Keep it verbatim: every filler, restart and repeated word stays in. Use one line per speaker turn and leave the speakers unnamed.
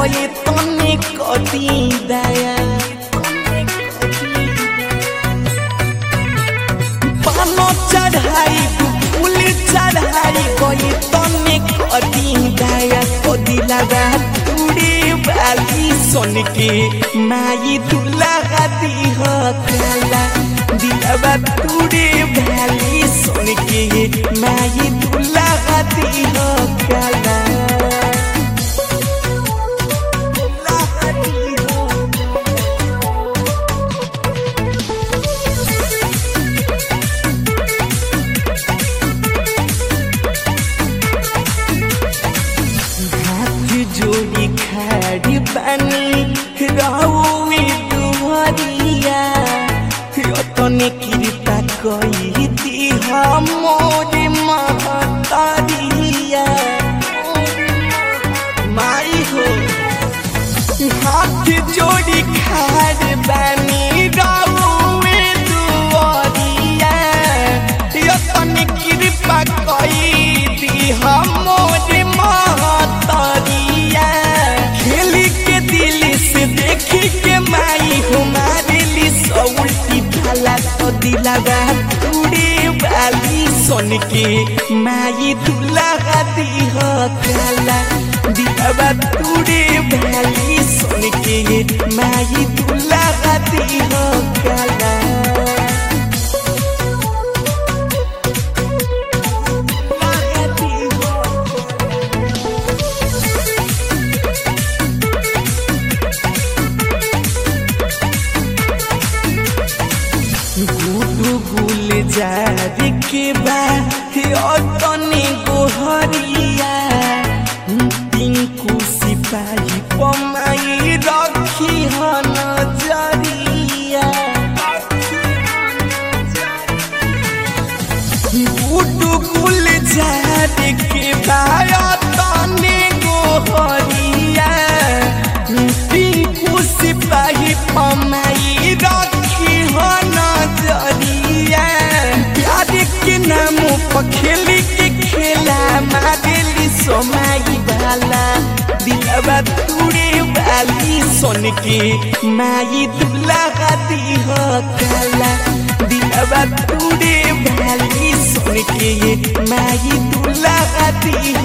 कोई तने कदी दया पानो चढ़ाई फूल चढ़ाई कोई तने कदी दया कदी लगा तुड़ी बाली सोन के माई दुल्हा दी हो काला दिलवा तुड़ी बाली सोन के माई दुल्हा दी हो काला जोड़ी खाड़ी बनी रहुए दुहरिया तने कृपा कही दी मोर महतरिया माई हो हाथ जोड़ी खाड़ बनी रहुए दुहरिया तने कृपा कही दी मोर दिलवा तुड़े वाली सोन के माई दुल्हा दी हो काला दिलवा तुड़े वाली सोन के माई दुल्हा दी हो काला जार के बाद तने गोहरिया पिंकू सिपाही पमाई रखी हो नजरिया गुडू गुल जार के बाद तने गोहरिया पिंकू सिपाही पमाई रखी हो नजरिया के नाम खेली के खेला मारेली सोमाई वाला दिलवा तुड़े वाली सोन के माई दुल्हा दी हो काला दिलवा तुड़े वाली सोन के माई दुल्हा दी